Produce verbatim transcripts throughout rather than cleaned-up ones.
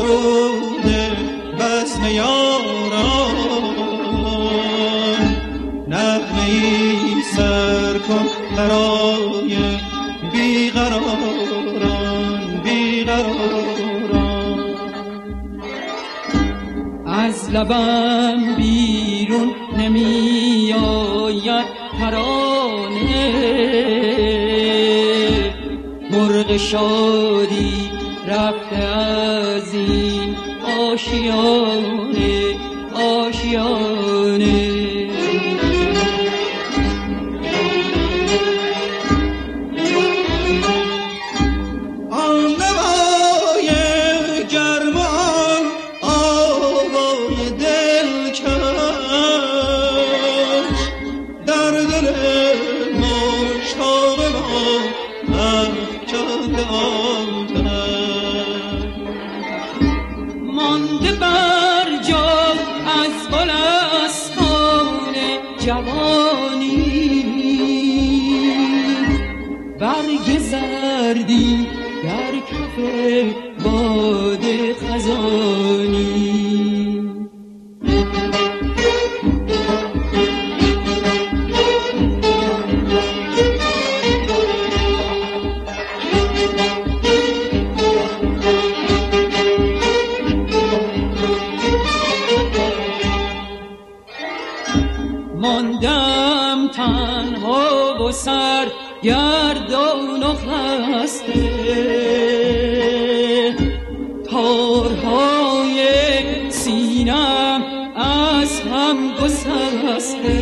درود بزم یاران نغمه‌ای سر کن برای بیقراران بیقراران. از لبم بیرون نمی آید ترانه، مرغ شادی رفته از این آشیانه آشیانه. مانده بر جا از گلستان جوانی، برگ زردی در کف باد خزانی. ماندم تنها و سر گردان و خسته، تارهای سینم از هم گسسته،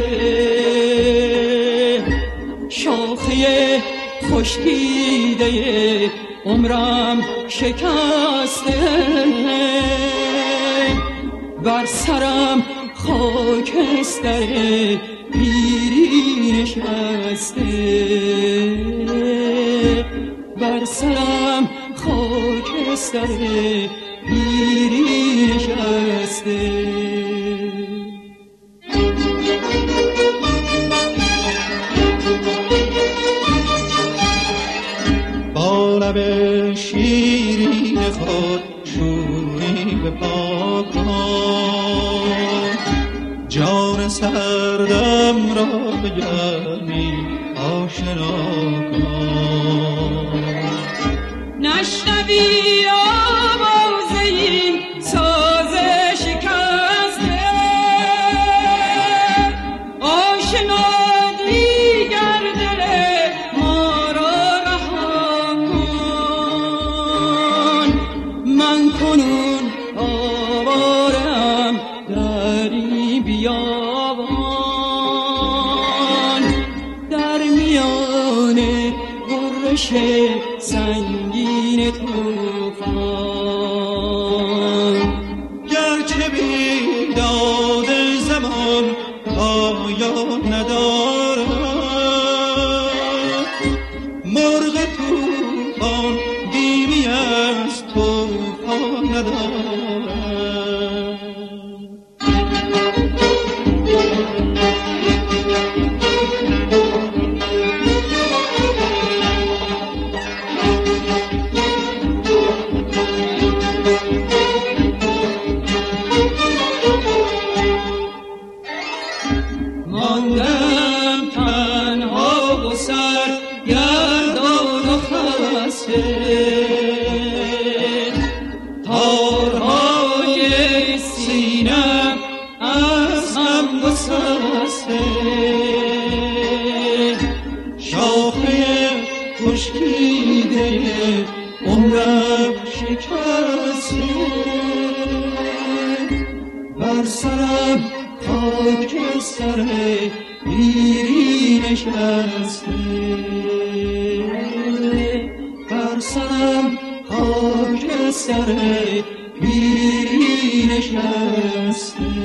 شاخه خشکیده عمرم شکسته، بر سرم خاکستر پیری نشسته، بر سرم خاکستر پیری نشسته. با لب شیرین خود شوری به پا کن، جان سردم را به گرمی آشنا کن. نشنوی آواز این ساز شکسته، آشنا دیگر دل ما را رها کن. من کنون آوارم در این بیابان، در میان غرش سنگین طوفان. گرچه بیداد زمان پایان ندارد، مرغ طوفان بیمی از طوفان ندارد. ماندم تنها و سر گردان و خسته، تارهای سینم از هم گسسته، شاخه خشکیده عمرم شکسته، بر سرم خاکستر پیری نشسته، بر سرم خاکستر پیری نشسته.